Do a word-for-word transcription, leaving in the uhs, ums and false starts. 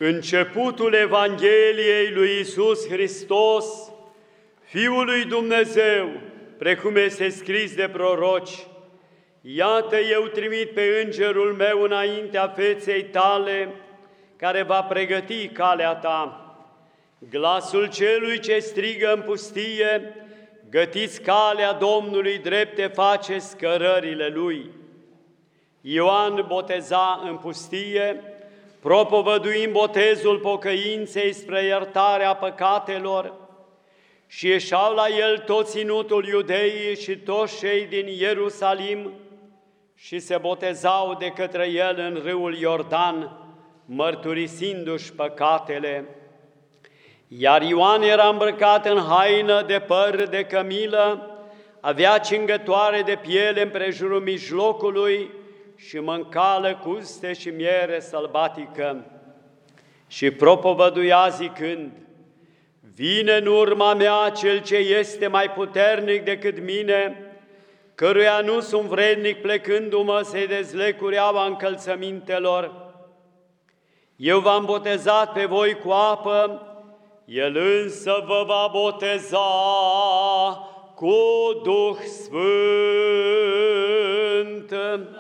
Începutul Evangheliei lui Iisus Hristos, Fiul lui Dumnezeu, precum este scris de proroci: Iată, eu trimit pe îngerul meu înaintea feței tale, care va pregăti calea ta. Glasul celui ce strigă în pustie: gătiți calea Domnului, drepte faceți cărările Lui. Ioan boteza în pustie, propovăduind botezul pocăinței spre iertarea păcatelor, și ieșau la el tot ținutul Iudeii și toți cei din Ierusalim și se botezau de către el în râul Iordan, mărturisindu-și păcatele. Iar Ioan era îmbrăcat în haină de păr de cămilă, avea cingătoare de piele împrejurul mijlocului și mânca lăcuste și miere sălbatică. Și propovăduia zicând: Vine în urma mea cel ce este mai puternic decât mine, căruia nu sunt vrednic plecându-mă să-i dezleg cureaua încălțămintelor. Eu v-am botezat pe voi cu apă, el însă vă va boteza cu Duh Sfânt.